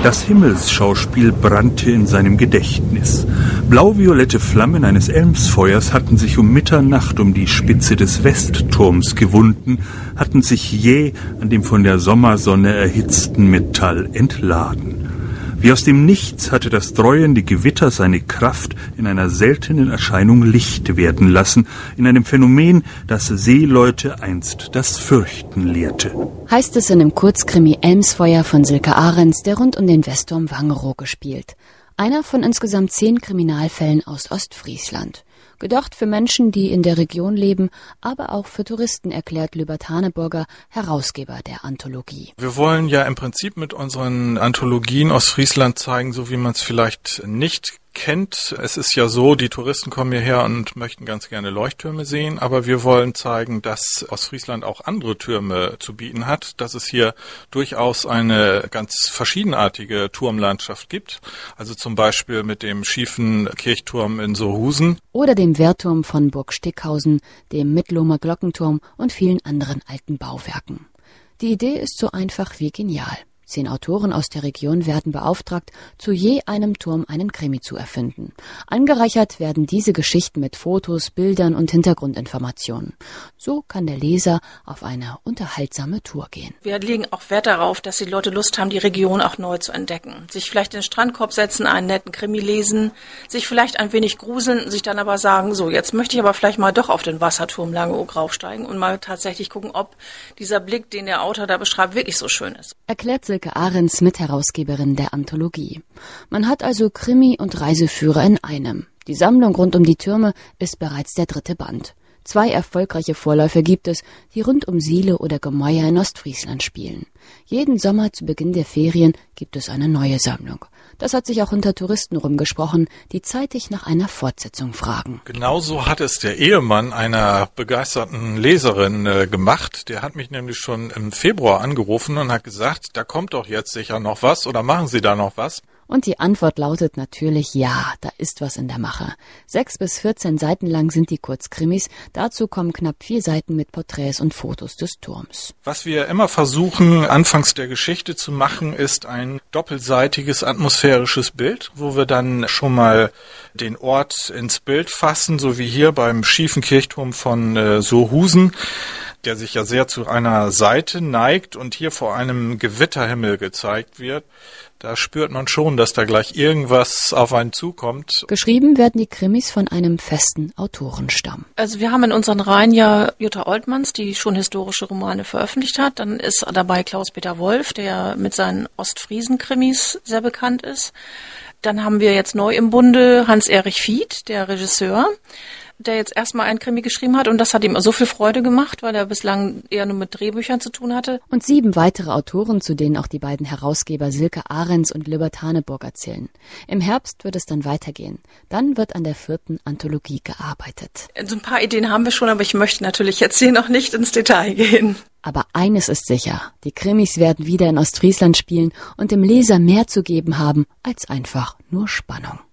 Das Himmelsschauspiel brannte in seinem Gedächtnis. Blau-violette Flammen eines Elmsfeuers hatten sich um Mitternacht um die Spitze des Westturms gewunden, hatten sich jäh an dem von der Sommersonne erhitzten Metall entladen. Wie aus dem Nichts hatte das dreuende Gewitter seine Kraft in einer seltenen Erscheinung Licht werden lassen, in einem Phänomen, das Seeleute einst das Fürchten lehrte. Heißt es in dem Kurzkrimi Elmsfeuer von Silke Ahrens, der rund um den Westturm Wangerooge spielt. Einer von insgesamt 10 Kriminalfällen aus Ostfriesland. Gedacht für Menschen, die in der Region leben, aber auch für Touristen, erklärt Lübert Haneburger, Herausgeber der Anthologie. Wir wollen ja im Prinzip mit unseren Anthologien Ostfriesland zeigen, so wie man es vielleicht nicht kennt. Es ist ja so, die Touristen kommen hierher und möchten ganz gerne Leuchttürme sehen, aber wir wollen zeigen, dass Ostfriesland auch andere Türme zu bieten hat, dass es hier durchaus eine ganz verschiedenartige Turmlandschaft gibt. Also zum Beispiel mit dem schiefen Kirchturm in Sohusen. Oder dem Wehrturm von Burg Stickhausen, dem Mittlohmer Glockenturm und vielen anderen alten Bauwerken. Die Idee ist so einfach wie genial. 10 Autoren aus der Region werden beauftragt, zu je einem Turm einen Krimi zu erfinden. Angereichert werden diese Geschichten mit Fotos, Bildern und Hintergrundinformationen. So kann der Leser auf eine unterhaltsame Tour gehen. Wir legen auch Wert darauf, dass die Leute Lust haben, die Region auch neu zu entdecken. Sich vielleicht in den Strandkorb setzen, einen netten Krimi lesen, sich vielleicht ein wenig gruseln, sich dann aber sagen, so, jetzt möchte ich aber vielleicht mal doch auf den Wasserturm Langeoog raufsteigen und mal tatsächlich gucken, ob dieser Blick, den der Autor da beschreibt, wirklich so schön ist. Erklärt Silke Ahrens, Mitherausgeberin der Anthologie. Man hat also Krimi und Reiseführer in einem. Die Sammlung rund um die Türme ist bereits der 3. Band. 2 erfolgreiche Vorläufe gibt es, die rund um Siele oder Gemäuer in Ostfriesland spielen. Jeden Sommer zu Beginn der Ferien gibt es eine neue Sammlung. Das hat sich auch unter Touristen rumgesprochen, die zeitig nach einer Fortsetzung fragen. Genauso hat es der Ehemann einer begeisterten Leserin gemacht. Der hat mich nämlich schon im Februar angerufen und hat gesagt, da kommt doch jetzt sicher noch was oder machen Sie da noch was? Und die Antwort lautet natürlich ja, da ist was in der Mache. 6 bis 14 Seiten lang sind die Kurzkrimis, dazu kommen knapp 4 Seiten mit Porträts und Fotos des Turms. Was wir immer versuchen, anfangs der Geschichte zu machen, ist ein doppelseitiges atmosphärisches Bild, wo wir dann schon mal den Ort ins Bild fassen, so wie hier beim schiefen Kirchturm von Sohusen, der sich ja sehr zu einer Seite neigt und hier vor einem Gewitterhimmel gezeigt wird. Da spürt man schon, dass da gleich irgendwas auf einen zukommt. Geschrieben werden die Krimis von einem festen Autorenstamm. Also wir haben in unseren Reihen ja Jutta Oltmanns, die schon historische Romane veröffentlicht hat. Dann ist dabei Klaus-Peter Wolf, der mit seinen Ostfriesen-Krimis sehr bekannt ist. Dann haben wir jetzt neu im Bunde Hans-Erich Fied, der Regisseur, der jetzt erstmal einen Krimi geschrieben hat und das hat ihm so viel Freude gemacht, weil er bislang eher nur mit Drehbüchern zu tun hatte. Und 7 weitere Autoren, zu denen auch die beiden Herausgeber Silke Ahrens und Lübert Haneburger zählen. Im Herbst wird es dann weitergehen. Dann wird an der 4. Anthologie gearbeitet. So ein paar Ideen haben wir schon, aber ich möchte natürlich jetzt hier noch nicht ins Detail gehen. Aber eines ist sicher, die Krimis werden wieder in Ostfriesland spielen und dem Leser mehr zu geben haben als einfach nur Spannung.